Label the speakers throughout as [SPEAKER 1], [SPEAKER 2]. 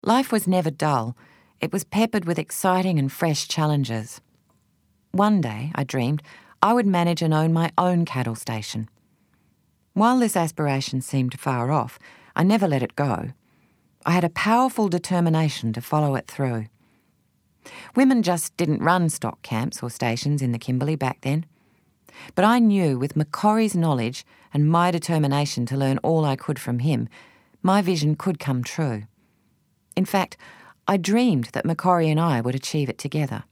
[SPEAKER 1] Life was never dull. It was peppered with exciting and fresh challenges. One day, I dreamed, I would manage and own my own cattle station. While this aspiration seemed far off, I never let it go. I had a powerful determination to follow it through. Women just didn't run stock camps or stations in the Kimberley back then. But I knew with Macquarie's knowledge and my determination to learn all I could from him, my vision could come true. In fact, I dreamed that Macquarie and I would achieve it together.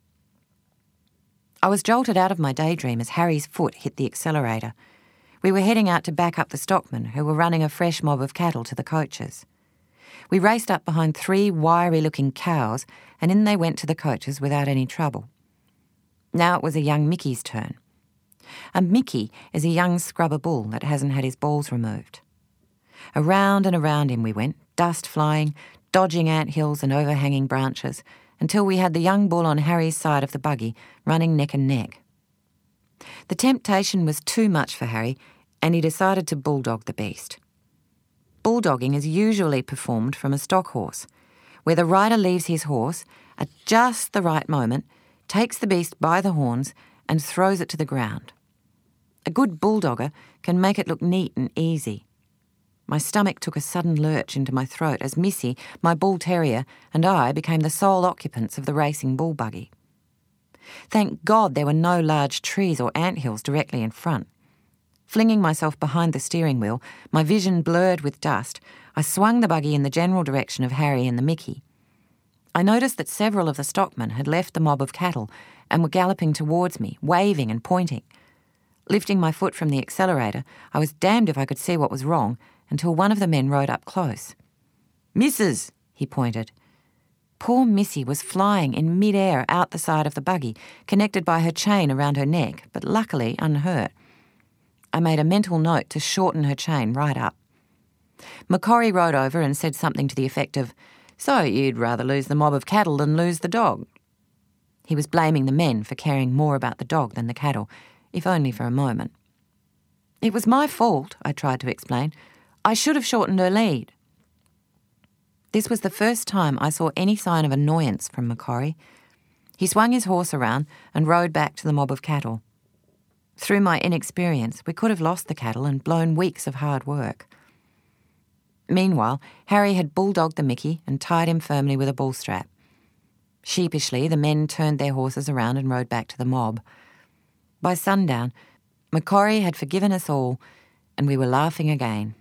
[SPEAKER 1] I was jolted out of my daydream as Harry's foot hit the accelerator. We were heading out to back up the stockmen who were running a fresh mob of cattle to the coaches. We raced up behind 3 wiry-looking cows, and in they went to the coaches without any trouble. Now it was a young Mickey's turn. A Mickey is a young scrubber bull that hasn't had his balls removed. Around and around him we went, dust flying, dodging anthills and overhanging branches, until we had the young bull on Harry's side of the buggy, running neck and neck. The temptation was too much for Harry, and he decided to bulldog the beast. Bulldogging is usually performed from a stock horse, where the rider leaves his horse at just the right moment, takes the beast by the horns and throws it to the ground. A good bulldogger can make it look neat and easy. My stomach took a sudden lurch into my throat as Missy, my bull terrier, and I became the sole occupants of the racing bull buggy. Thank God there were no large trees or anthills directly in front. Flinging myself behind the steering wheel, my vision blurred with dust, I swung the buggy in the general direction of Harry and the Mickey. I noticed that several of the stockmen had left the mob of cattle and were galloping towards me, waving and pointing. Lifting my foot from the accelerator, I was damned if I could see what was wrong until one of the men rode up close. "Missus," he pointed. Poor Missy was flying in mid-air out the side of the buggy, connected by her chain around her neck, but luckily unhurt. I made a mental note to shorten her chain right up. Macquarie rode over and said something to the effect of, "So you'd rather lose the mob of cattle than lose the dog?" He was blaming the men for caring more about the dog than the cattle, if only for a moment. "It was my fault," I tried to explain. "I should have shortened her lead." This was the first time I saw any sign of annoyance from Macquarie. He swung his horse around and rode back to the mob of cattle. Through my inexperience, we could have lost the cattle and blown weeks of hard work. Meanwhile, Harry had bulldogged the Mickey and tied him firmly with a bull strap. Sheepishly, the men turned their horses around and rode back to the mob. By sundown, Macquarie had forgiven us all, and we were laughing again.